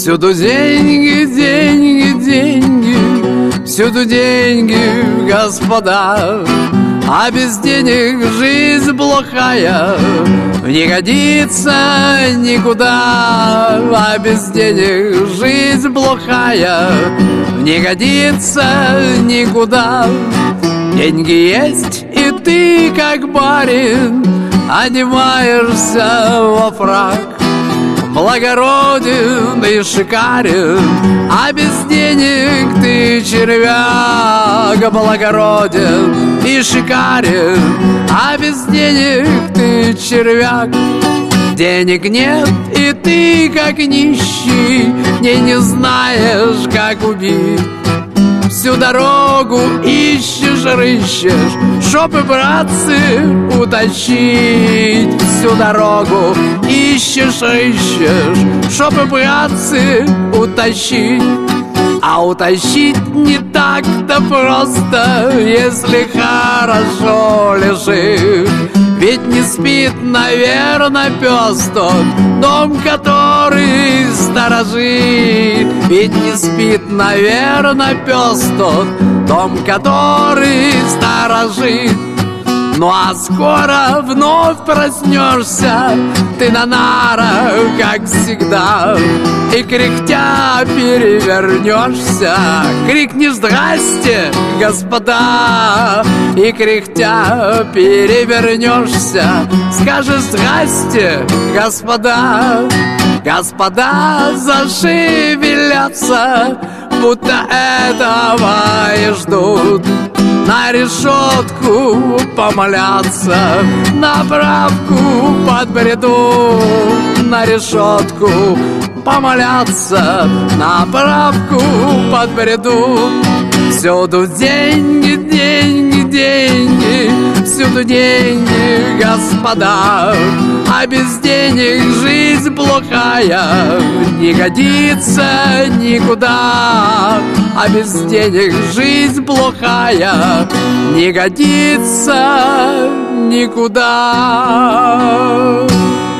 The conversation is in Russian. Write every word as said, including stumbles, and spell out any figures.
Всюду деньги, деньги, деньги, всюду деньги, господа. А без денег жизнь плохая не годится никуда. А без денег жизнь плохая не годится никуда. Деньги есть, и ты, как барин, одеваешься во фрак, благороден и шикарен. А без денег ты червяк, благороден и шикарен. А без денег ты червяк. Денег нет, и ты, как нищий, не, не знаешь, как убить. Всю дорогу ищешь, рыщешь, шопы, братцы, утащить. Всю дорогу ищешь, рыщешь, шопы, братцы, утащить. А утащить не так-то просто, если хорошо лежишь. Ведь не спит, наверное, пес тот, дом, который сторожит. Ведь не спит, наверное, пес тот, дом, который сторожит. Ну а скоро вновь проснешься ты на нарах, как всегда, и кряхтя перевернешься. Крикнешь: «Здрасте, господа!» И кряхтя перевернешься. Скажешь: «Здрасте, господа!» Господа зашевелятся, будто этого и ждут. На решетку помолятся, на правку подбредут. На решетку помолятся, на правку подбредут. Всюду деньги, деньги, деньги, всюду деньги, господа. А без денег жизнь плохая не годится никуда. А без денег жизнь плохая не годится никуда.